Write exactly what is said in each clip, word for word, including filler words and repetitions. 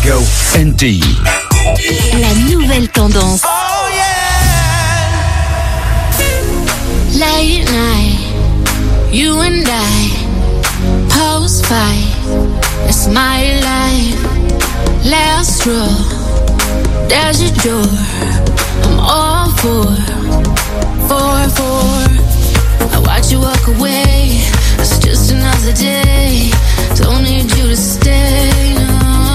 Go N T I. La nouvelle tendance. Oh yeah. Late night, you and I, post fight, it's my life. Last straw, there's your door. I'm all for, for, for. I watch you walk away. It's just another day. Don't need you to stay. No,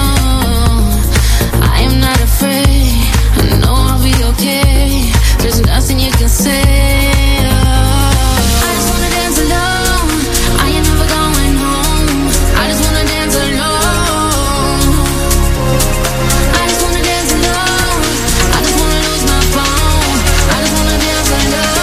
I am not afraid. I know I'll be okay. There's nothing you can say. I just wanna dance alone. I ain't never going home. I just wanna dance alone. I just wanna dance alone. I just wanna lose my phone. I just wanna dance alone.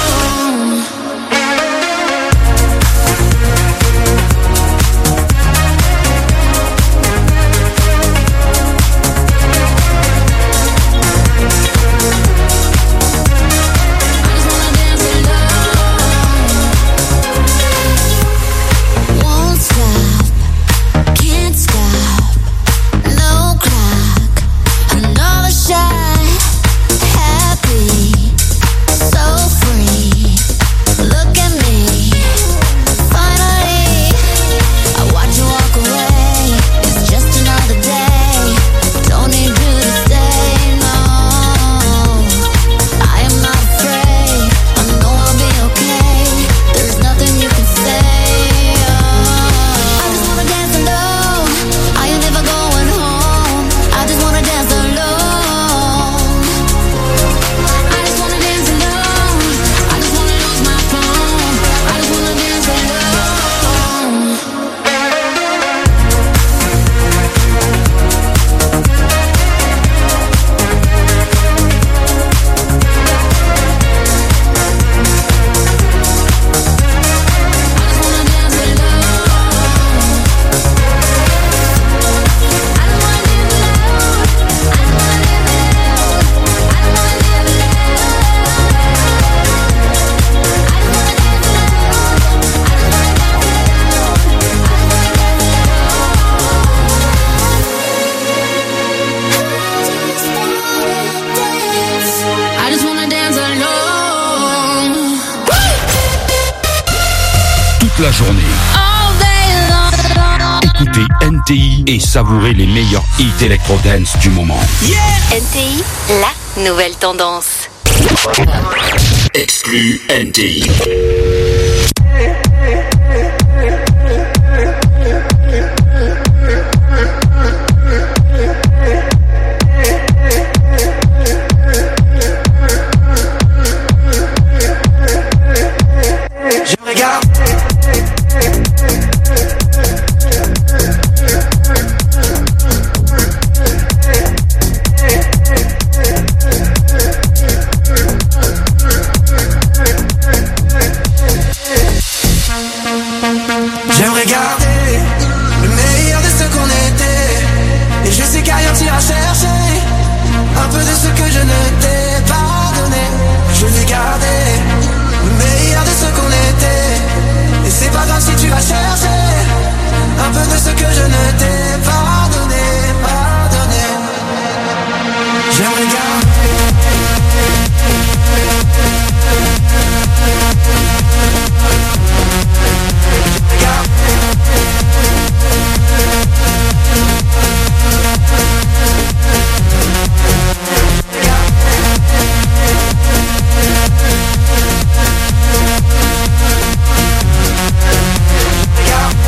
La journée. Écoutez N T I et savourez les meilleurs hits électro-dance du moment. Yeah. N T I, la nouvelle tendance. Exclu N T I. Je regarde. J'aimerais garder le meilleur de ce qu'on était. Et je sais qu'ailleurs tu iras chercher un peu de ce que je ne t'ai pas donné. Je vais garder le meilleur de ce qu'on était. Et c'est pas grave si tu vas chercher un peu de ce que je ne t'ai pas donné, pas donné. J'aimerais garder. Yeah.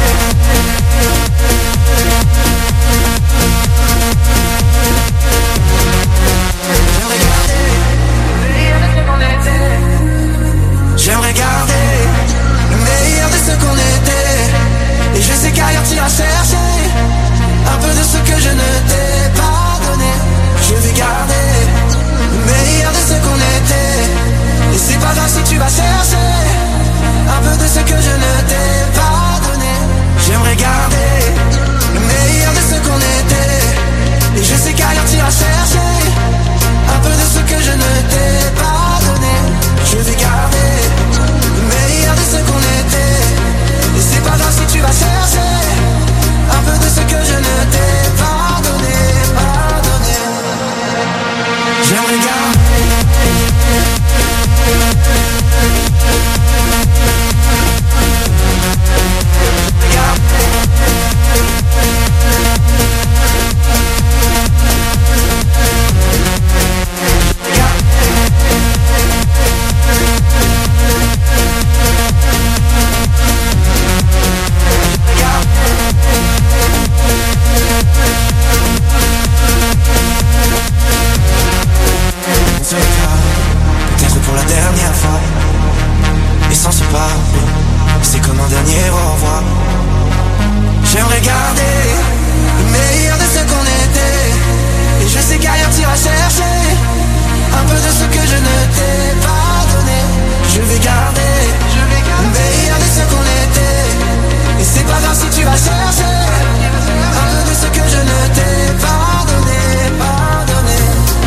peu de ce que je ne t'ai pas donné. Je vais garder le meilleur de ce qu'on était. Et c'est pas grave si tu vas chercher un peu de ce que je ne t'ai pas donné, pas donné.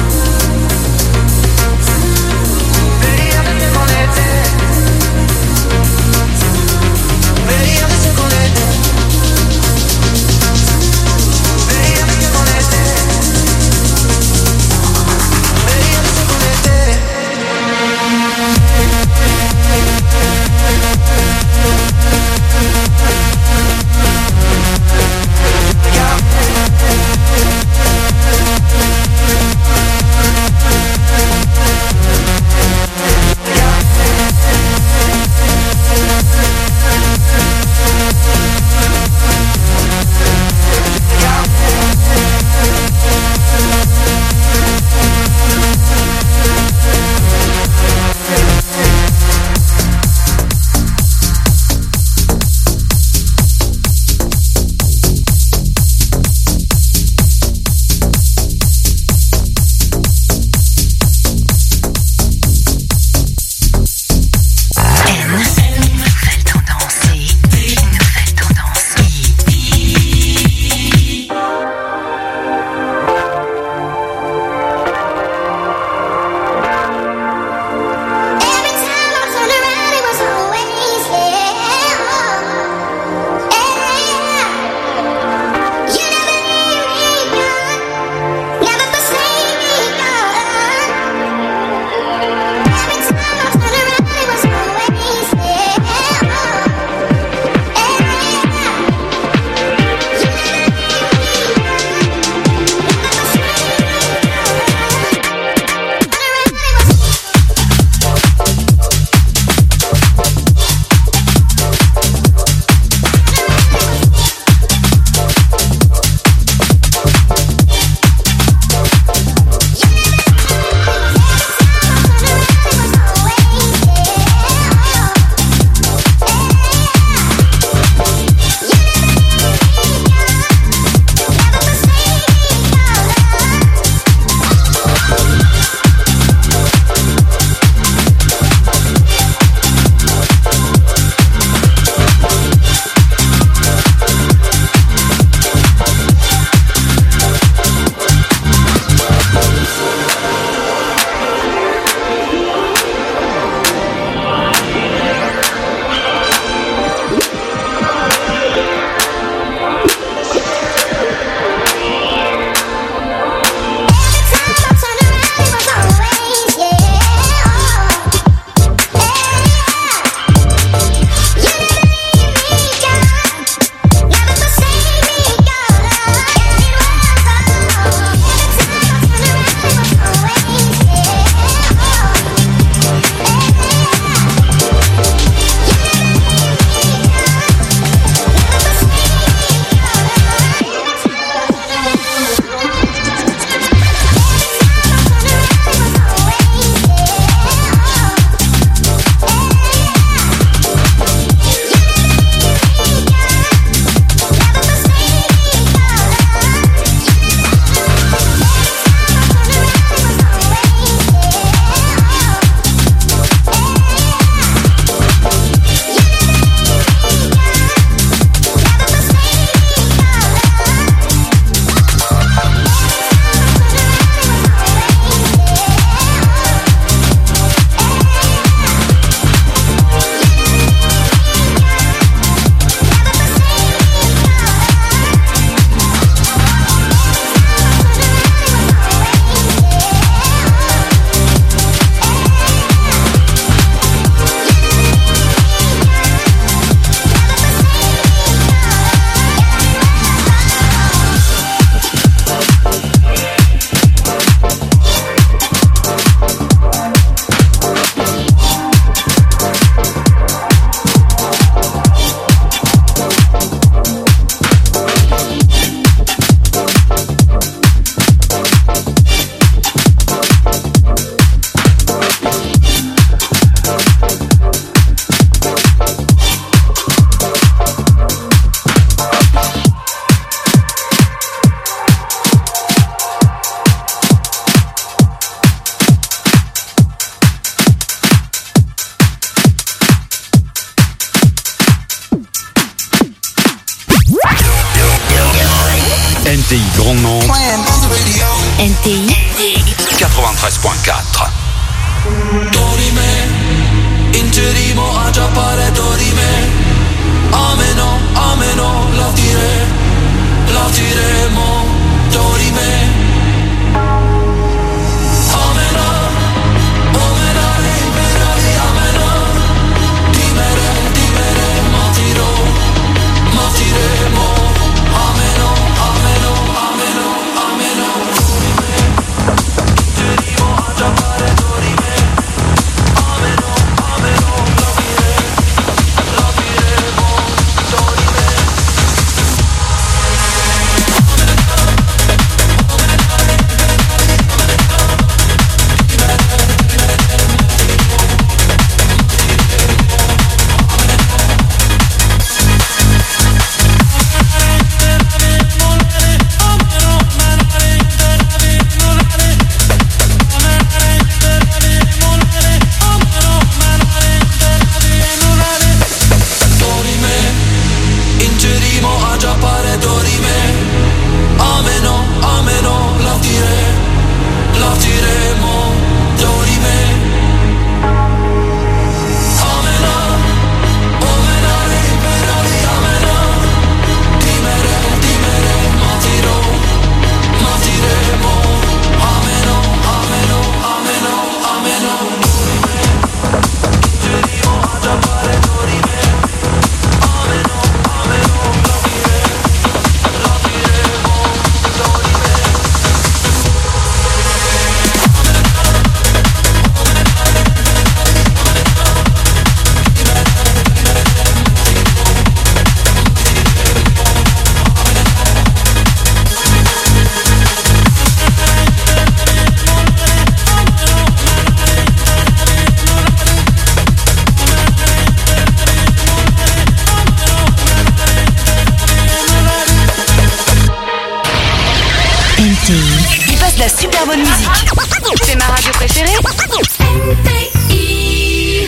Meilleur de ce qu'on était. Meilleur de ce qu'on était. Meilleur de ce qu'on était. Meilleur de ce qu'on était. T I Grandement. N T I quatre-vingt-treize virgule quatre. Dorime, ingerimo a giappare dorime. Ameno, ameno, la tire, la tiremo, dorime. Ameno, ameno, liberali, ameno. Dimere, dimere, ma tiro, ma tiremo. Ameno, ameno, ameno, ameno. Ingerimo a giappare dorime. Il passe de la super bonne musique. C'est ma radio préférée. N T I.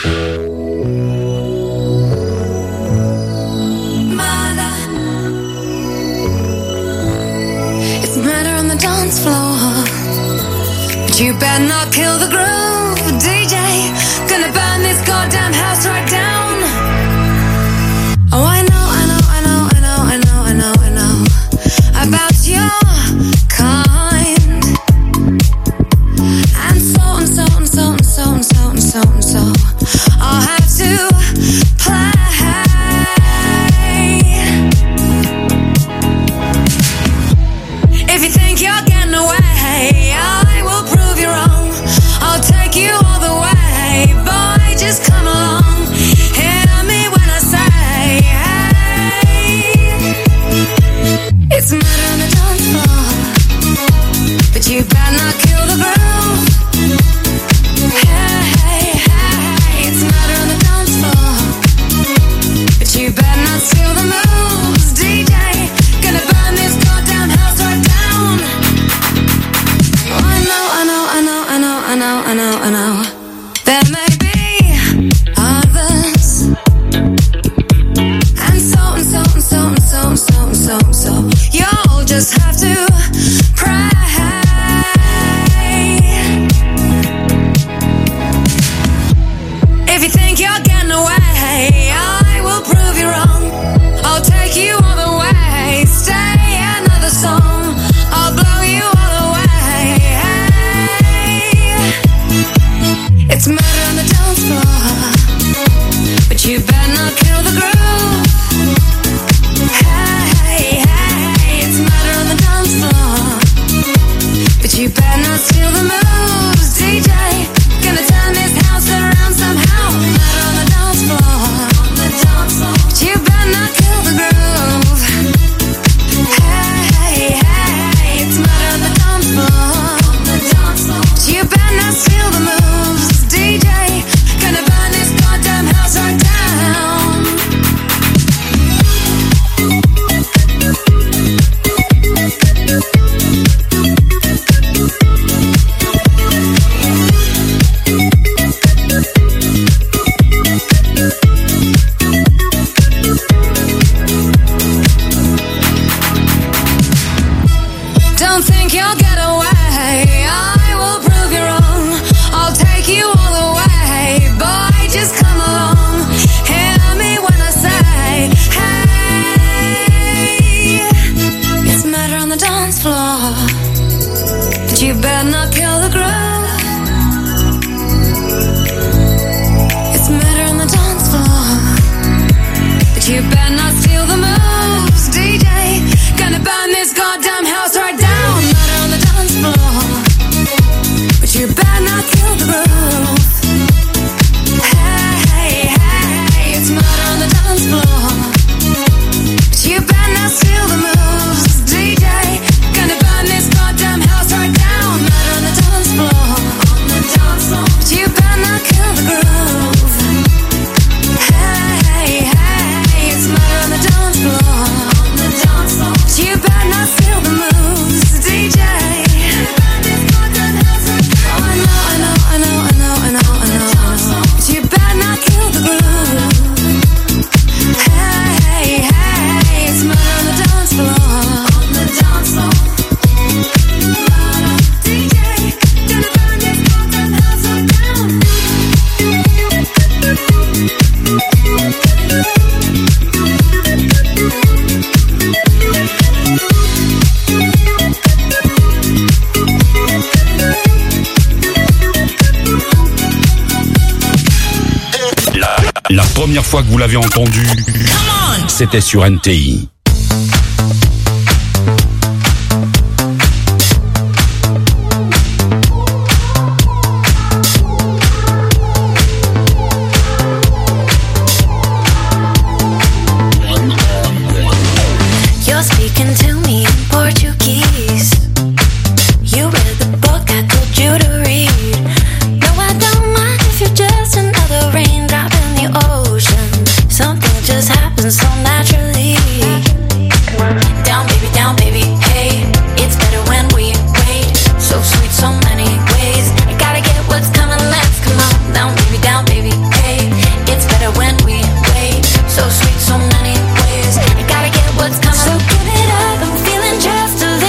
It's murder on the dance floor, but you better not kill the groove, D J. Gonna burn this goddamn house right down. Oh, I know, I know, I know, I know, I know, I know, I know about your kind. And so and so and so and so and so and so and so I'll have to play. If you think you're getting away, I will prove you wrong. I'll take you all the way, boy, just come along. you better not kill the groove. It's murder on the dance floor, but you better not steal the moves. D J, gonna burn this goddamn house right down. Murder on the dance floor, but you better not kill the groove. Hey, hey, hey, it's murder on the dance floor, but you better not steal the moves. D J, gonna burn this goddamn house right down. Murder on the dance floor, on the dance floor, but you better not kill the groove. Hey, hey, hey, it's murder on the dance floor, on the dance floor, but you better not steal the moves. D J, oh, I know, I know, I know, I know, I know, I know, but you better not kill the groove. Hey, hey, hey, it's murder on the dance floor, on the dance floor. Murder, D J, gonna burn this goddamn house right down. La, la première fois que vous l'avez entendu, c'était sur N T I. You're speaking to me in Portuguese. You read the book I told you to read. No, I don't mind if you're just another raindrop in the ocean. Something just happens so naturally. Down, baby, down, baby, hey. It's better when we wait. So sweet, so many ways. I gotta get what's coming, let's come on. Down, baby, down, baby, hey. It's better when we wait. So sweet, so many ways. I gotta get what's coming. So give it up, I'm feeling just a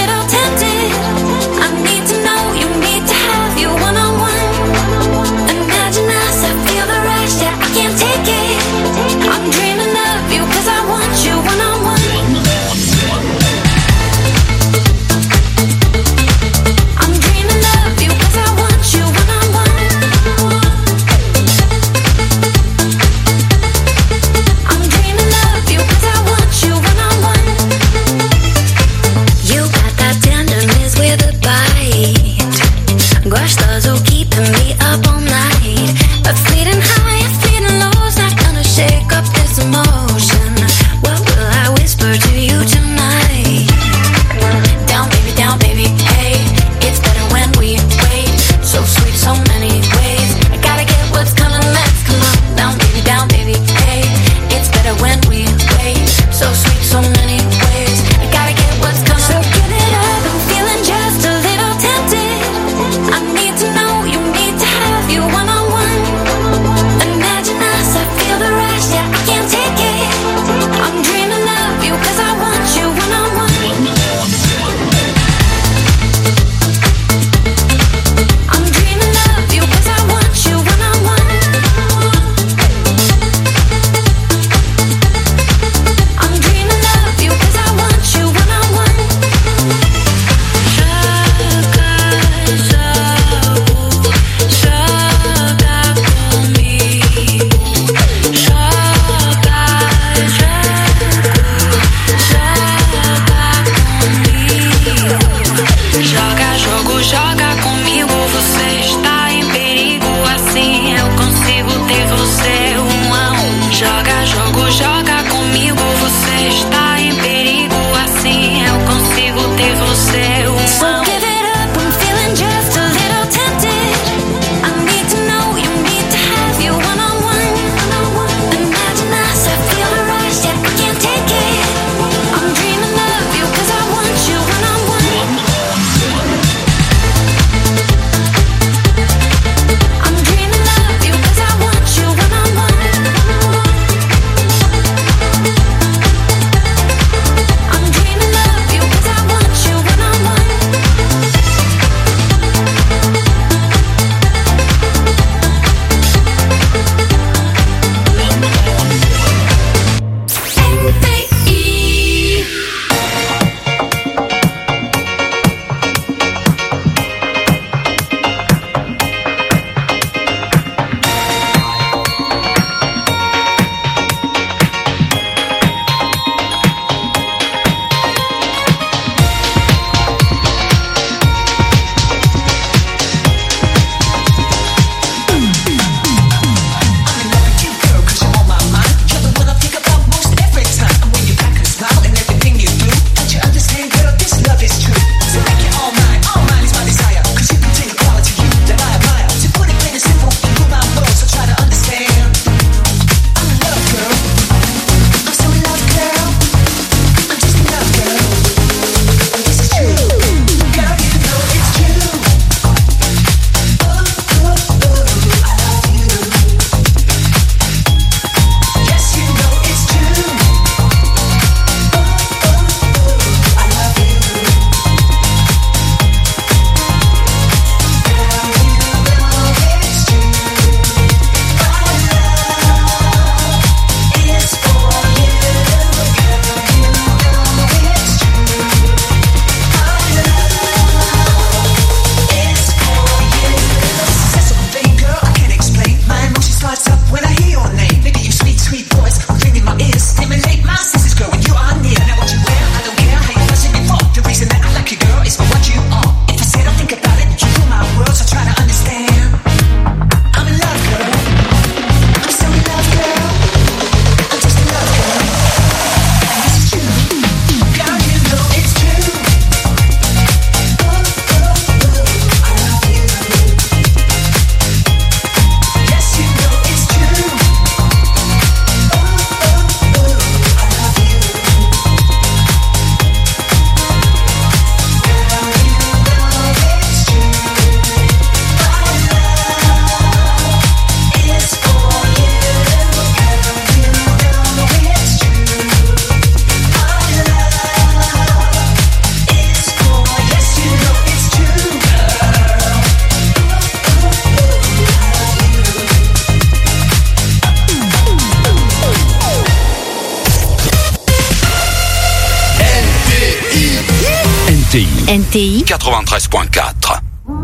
T I. N T I quatre-vingt-treize point quatre.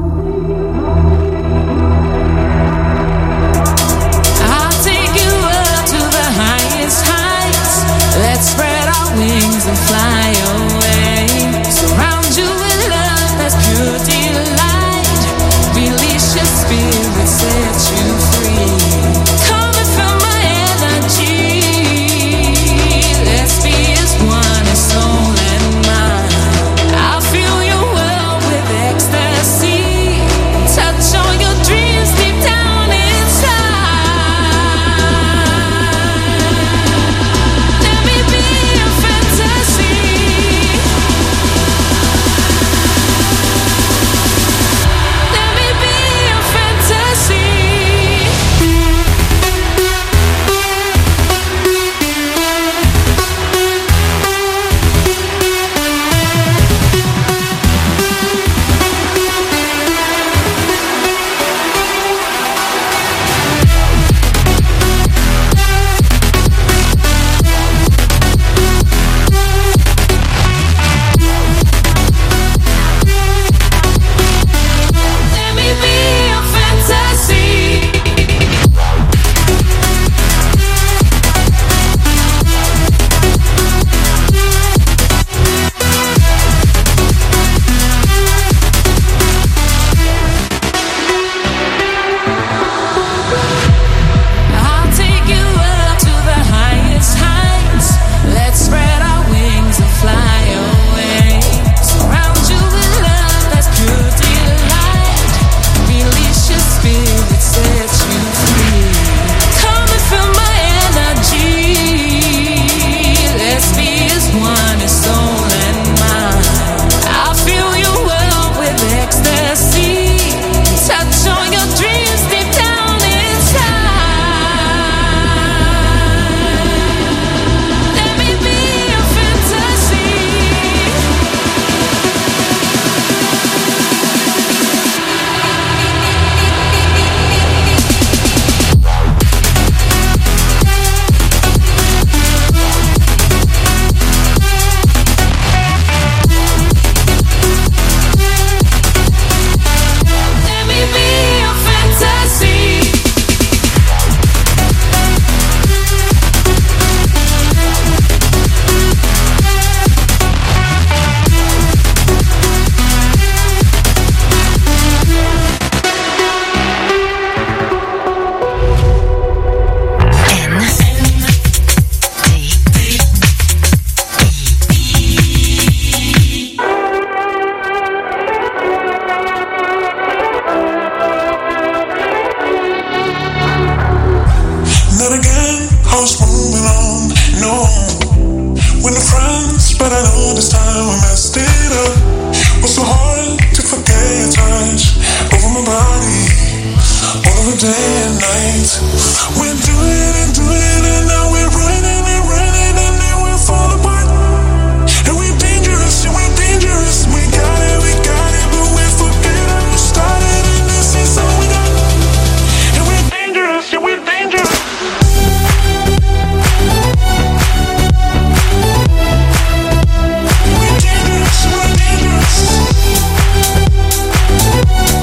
Let's spread our wings and fly away. Surround you with love that's pure delight. Release your spirit, set you free. Come and feel my energy. Let's be as one, as soul and mind. I feel your world with ecstasy. Touch all your dreams deep down inside.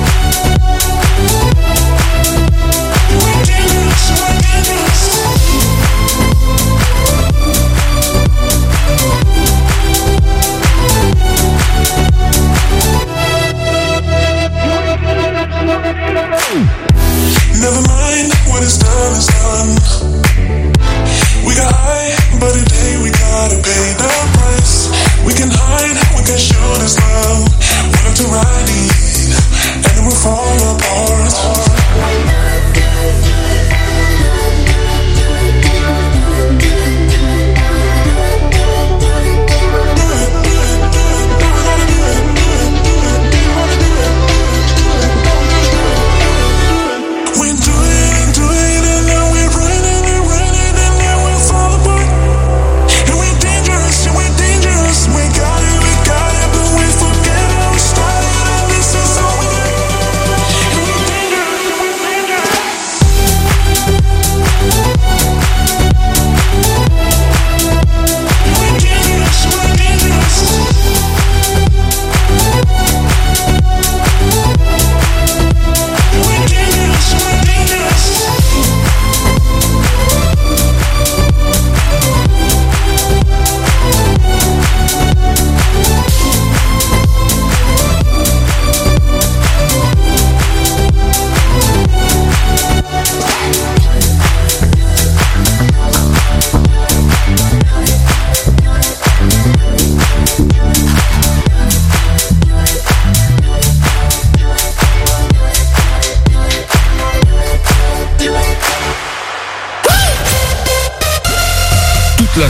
We're dangerous.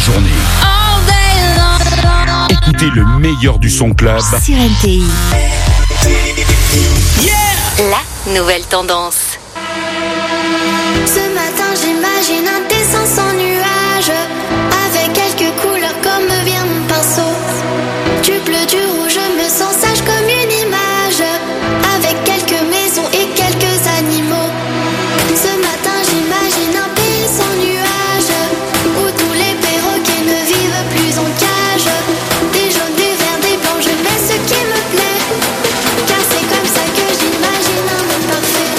journée. Écoutez le meilleur du son club sur N T I. La nouvelle tendance. Ce matin j'imagine un dessin sans nuage, avec quelques couleurs comme vient mon pinceau. Du bleu, du rouge, je me sens sage comme une image, avec quelques maisons et quelques animaux. Ce matin j'imagine un pays sans nuage, où tous les perroquets ne vivent plus en cage. Des jaunes, des verts, des blancs, je mets ce qui me plaît, car c'est comme ça que j'imagine un monde parfait.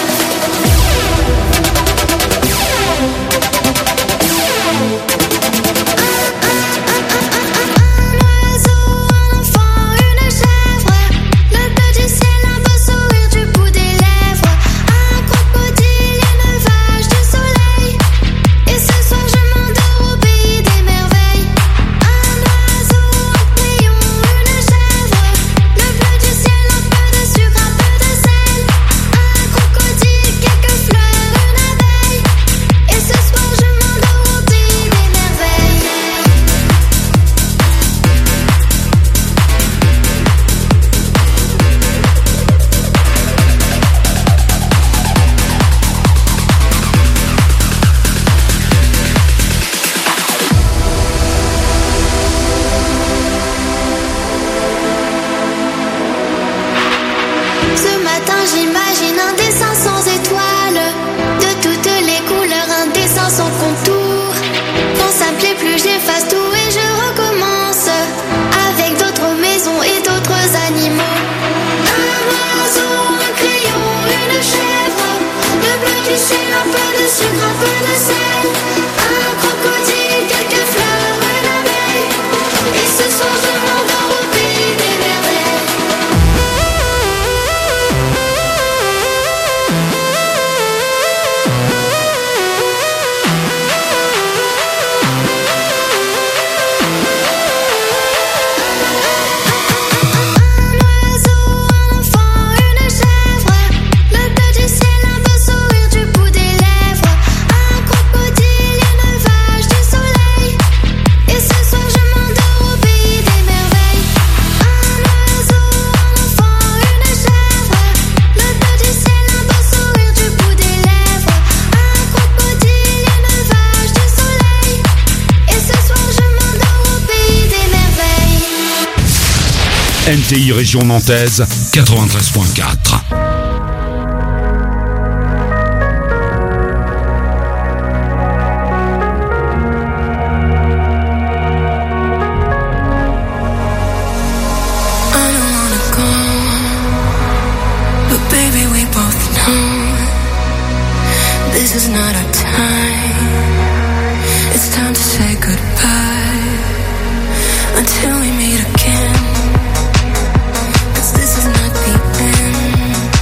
J'imagine un dessin sans étoiles, de toutes les couleurs, un dessin sans contour. Quand ça me plaît plus, j'efface tout et je recommence, avec d'autres maisons et d'autres animaux. Un oiseau, un crayon, une chèvre, le bleu du ciel, un peu de sucre, un peu de sel, un crocodile, quelques fleurs, une abeille. Et ce soir je m'endors au pays des merveilles. N T I Région Nantaise, quatre-vingt-treize point quatre. Until we meet again, 'cause this is not the end.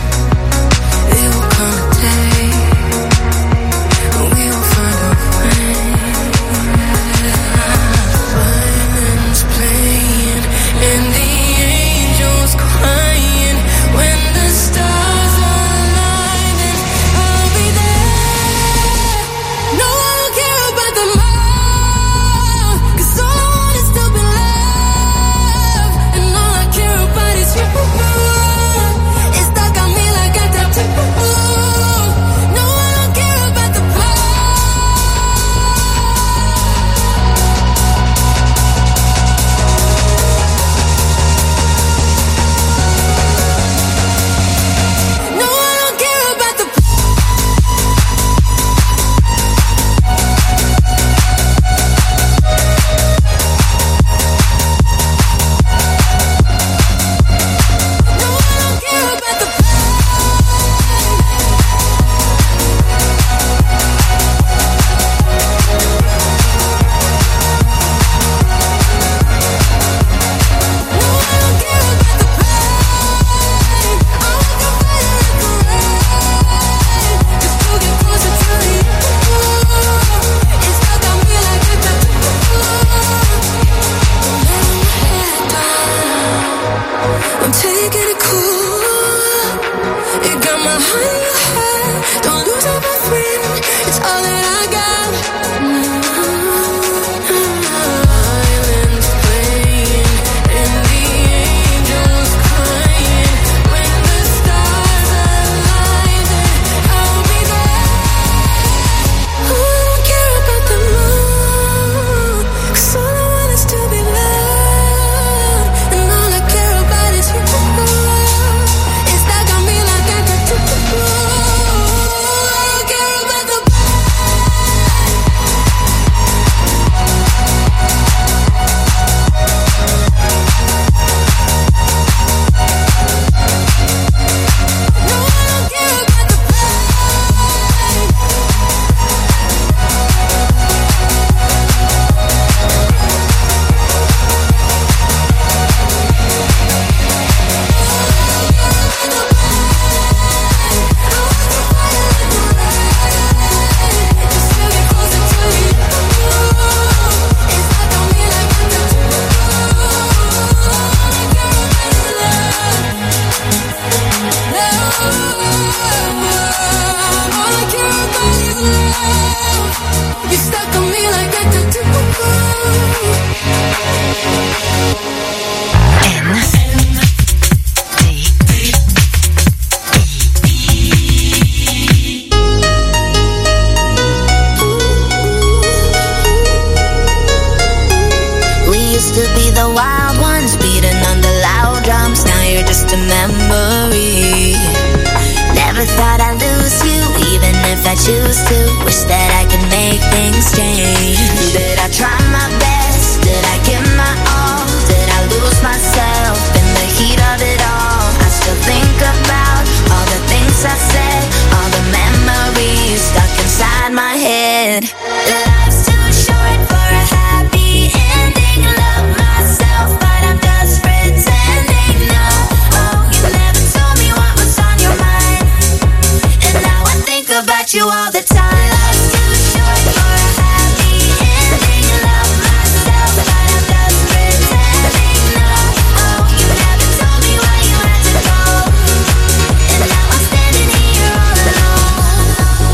choose to wish that I could make things change? Did I try my best? Did I give my all? Did I lose myself in the heat of it all? I still think about all the things I said, all the memories stuck inside my head. Life's too short for a happy ending. Love myself, but I'm just pretending. No, oh, you never told me what was on your mind, and now I think about you all the time. Life's too short for a happy ending. Love myself, but I'm just pretending. No, oh, you never told me why you had to go, and now I'm standing here all alone.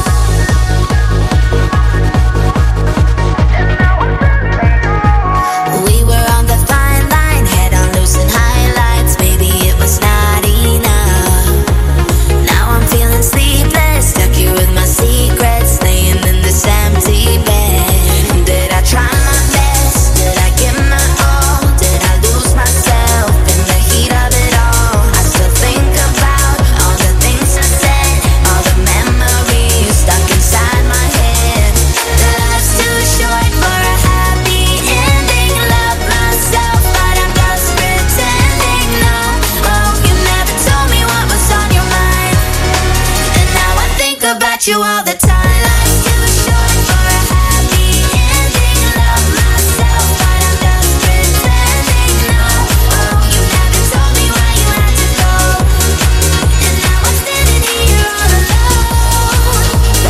We were on the fine line, head on loose and highlights. Maybe it was not enough. Now I'm feeling sleepless, stuck here with my secrets, laying in this empty bed. Did I try my best? Did I give my all? Did I lose myself in the heat of it all? I still think about all the things I said, all the memories stuck inside my head. Life's too short for a happy ending. Love myself, but I'm just pretending. No, oh, you never told me what was on your mind, and now I think about you all the time. Life's too short for a happy ending. Love myself, but I'm just pretending. No, oh, you never told me why you had to go, and now I'm standing here all alone.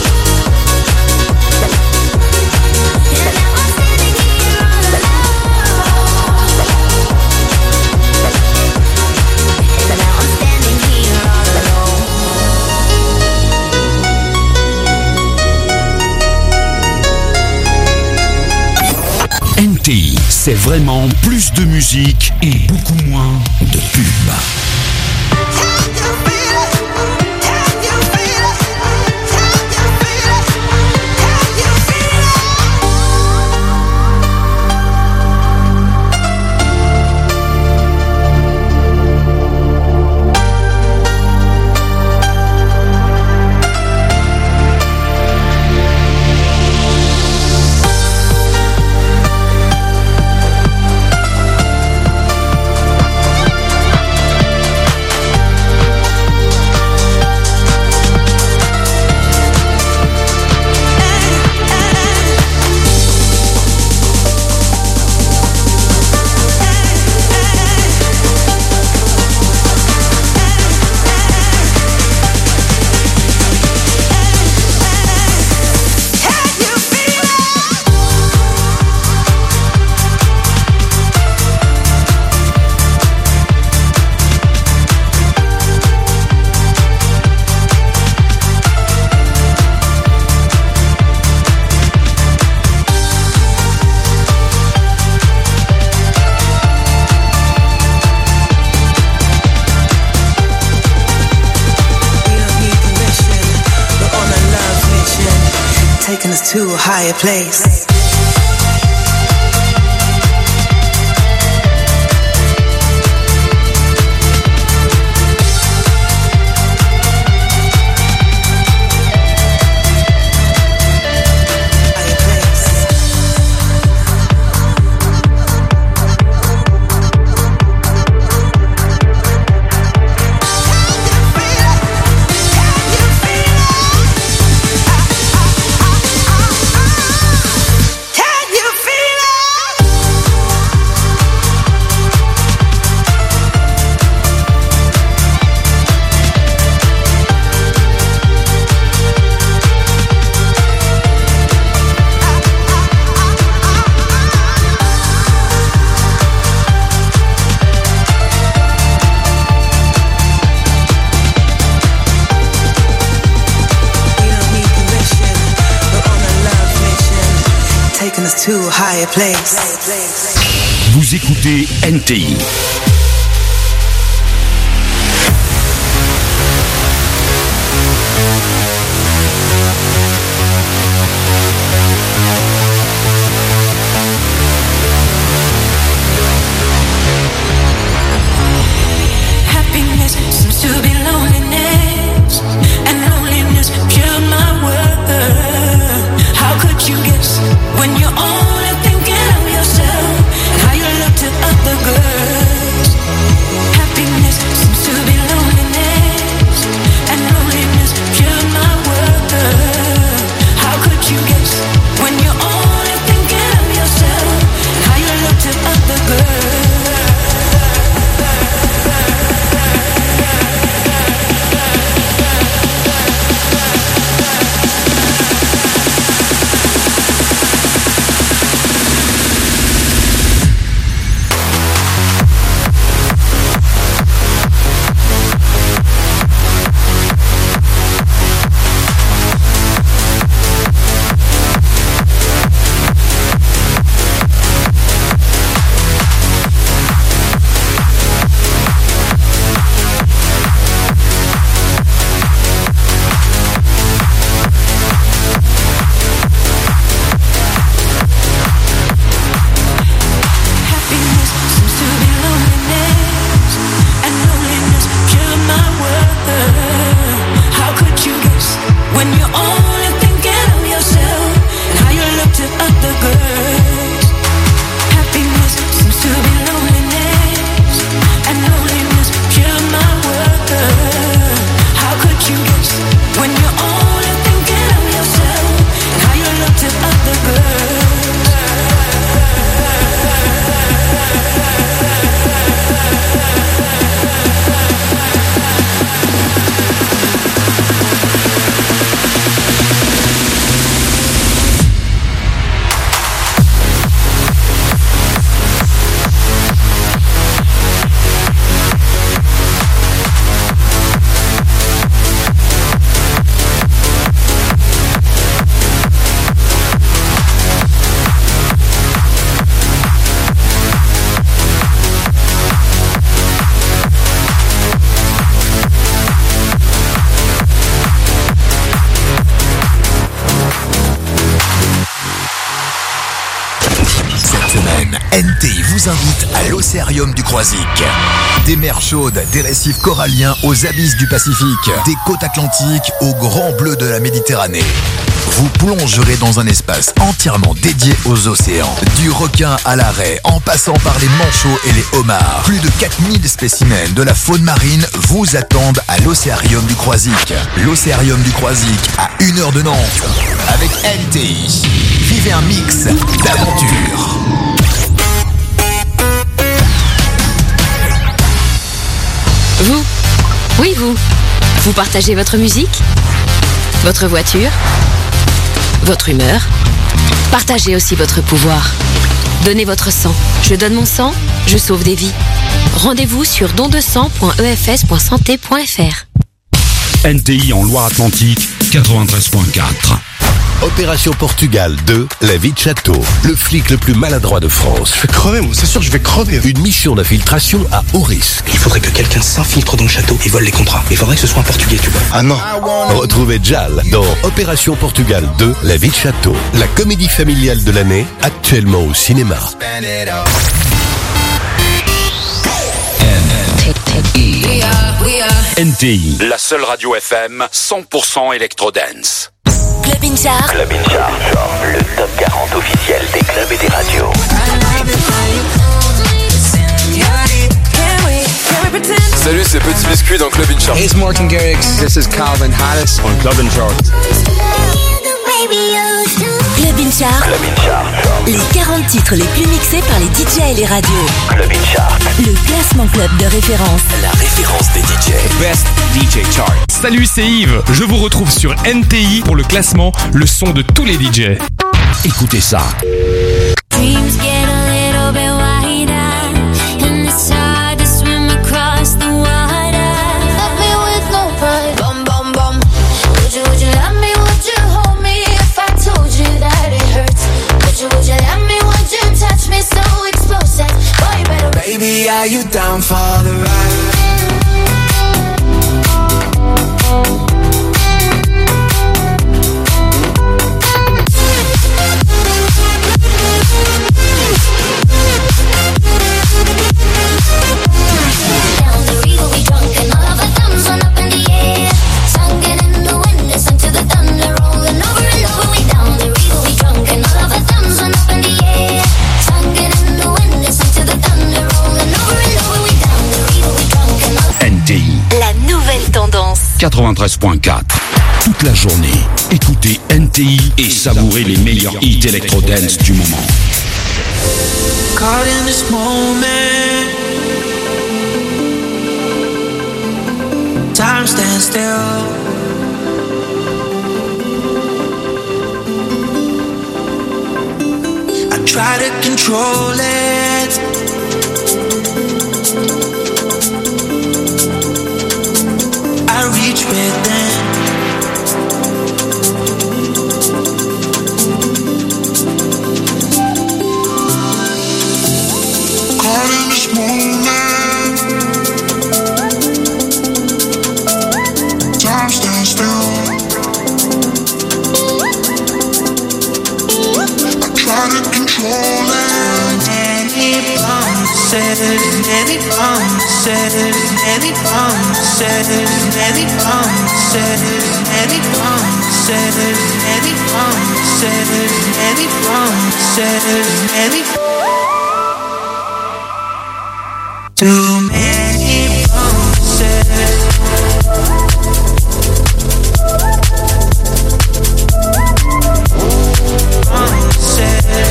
And now I'm standing here all alone. And now I'm standing here all alone. N T I, c'est vraiment plus de musique et beaucoup moins de pubs. Taking us to a higher place. Taking us to a higher place. Vous écoutez N T I. Happiness seems to be loneliness, and loneliness killed my world. N T vous invite à l'Océarium du Croisic. Des mers chaudes, des récifs coralliens aux abysses du Pacifique, des côtes atlantiques aux grands bleus de la Méditerranée. Vous plongerez dans un espace entièrement dédié aux océans. Du requin à la raie, en passant par les manchots et les homards. Plus de quatre mille spécimens de la faune marine vous attendent à l'Océarium du Croisic. L'Océarium du Croisic, à une heure de Nantes. Avec N T I. Vivez un mix d'aventures. Vous, oui vous, vous partagez votre musique, votre voiture, votre humeur. Partagez aussi votre pouvoir. Donnez votre sang. Je donne mon sang, je sauve des vies. Rendez-vous sur don de sang point e f s point santé point f r. N T I en Loire-Atlantique, quatre-vingt-treize point quatre. Opération Portugal deux, la vie de château. Le flic le plus maladroit de France. Je vais crever, moi, c'est sûr, je vais crever. Une mission d'infiltration à haut risque. Il faudrait que quelqu'un s'infiltre dans le château et vole les contrats. Il faudrait que ce soit un portugais, tu vois. Ah non. Retrouvez Jal dans Opération Portugal deux, la vie de château. La comédie familiale de l'année, actuellement au cinéma. N T I, la seule radio F M cent pour cent électro-dance. Club In Charge. Club In Charge, le top quarante officiel des clubs et des radios. Salut, c'est Petit Biscuit dans Club In Charge. Hey, it's Martin Garrix. This is Calvin Harris on Club In Charge. Club In Charge. Club In Charge. Les quarante titres les plus mixés par les D J et les radios. Club In Charge. Le classement club de référence. La référence des D J. Best D J Chart. Salut, c'est Yves. Je vous retrouve sur N T I pour le classement, le son de tous les D J. Écoutez ça. Dreams get a little bit wider, and it's hard to swim across the water. Left me with no pride. Bum bum bum. Would you would you love me? Would you hold me if I told you that it hurts? Would you would you love me? Would you touch me so explosive? Boy, you better. Baby, are you down for the ride? Over and over, we down the river, we quatre-vingt-treize point quatre. Toute la journée, écoutez N T I et savourez les meilleurs hits électro-dance du moment. Caught in this moment, time stands still. I try to control it, I reach within. Caught in this moment, time stands still. I try to control it. Many promises, many promises, many promises, many promises, many promises, many promises, many promises, many promises. Too many promises. Promises.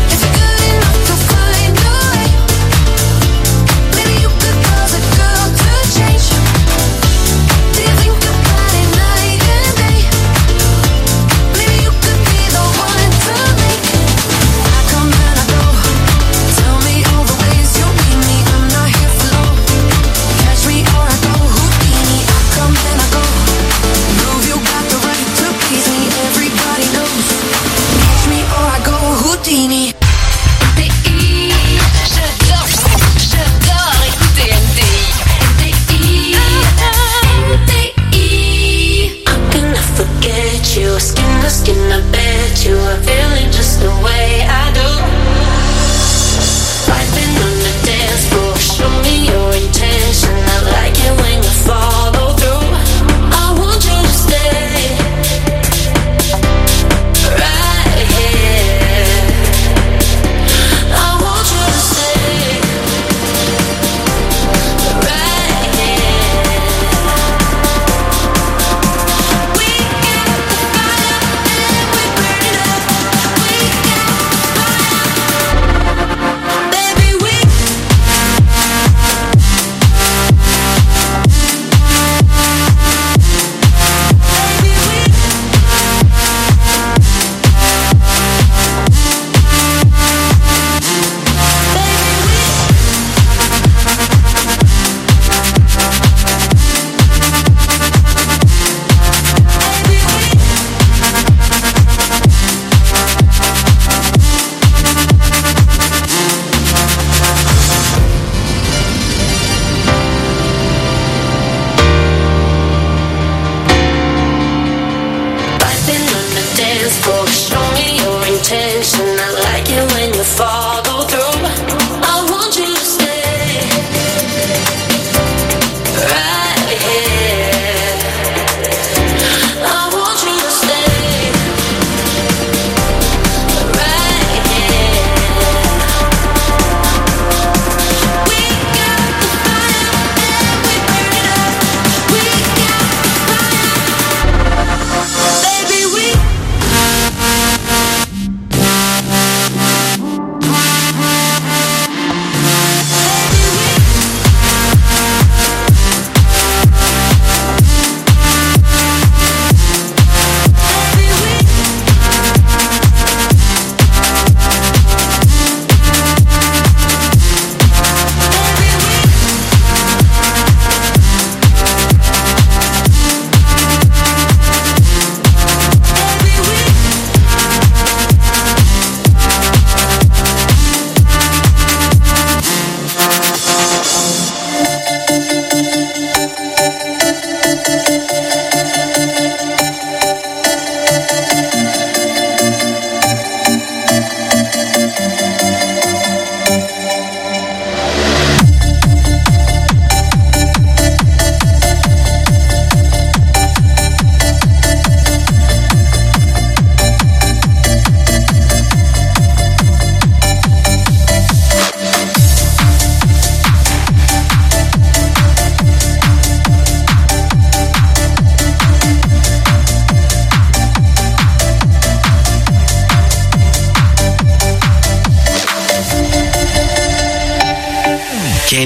Maybe you could cause a girl to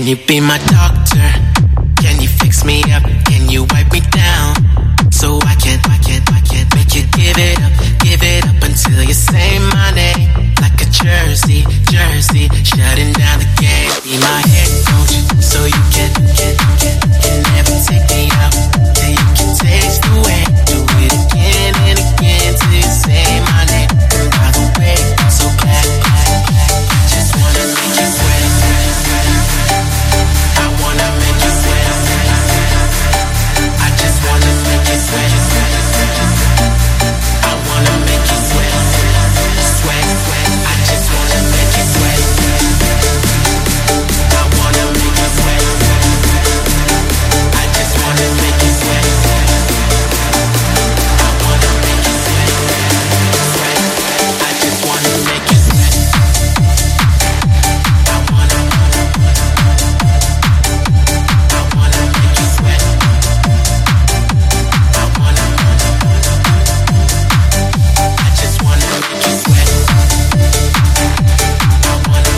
Can you be my doctor? Can you fix me up? Can you wipe me down? So I can, I can, I can make you give it up, give it up until you say my name. Like a jersey, jersey, shutting down the game. Be my head coach, so you can, can, can, can never take me out. Till you can taste the way. Do it again and again till you say my name. And by the way, I'm so glad, glad, glad. I just wanna make you sweat. I wanna make you sweat. I just wanna make you sweat. I wanna make you sweat. Sweat, sweat. I just wanna make you sweat. I wanna make you sweat. I just wanna make you sweat. I wanna make you sweat. Sweat. I just wanna make you sweat. I wanna. I wanna make you sweat. I wanna. I just wanna make you sweat. I wanna.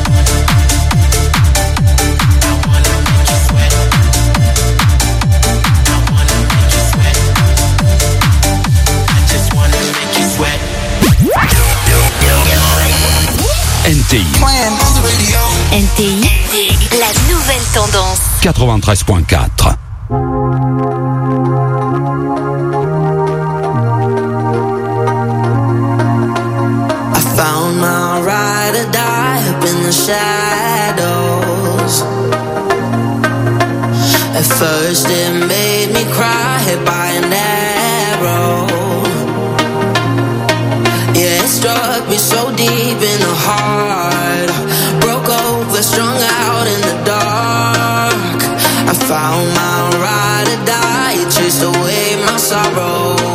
I wanna make you sweat. I wanna make you sweat. I just wanna make you sweat. N T I. N T I, la nouvelle tendance. quatre-vingt-treize point quatre. I found my ride or die up in the shadows. At first it made me cry, hit by an arrow. Yeah, it struck me so deep in the heart. Broke over, strung out in the dark. I found my ride or die, it chased away my sorrow.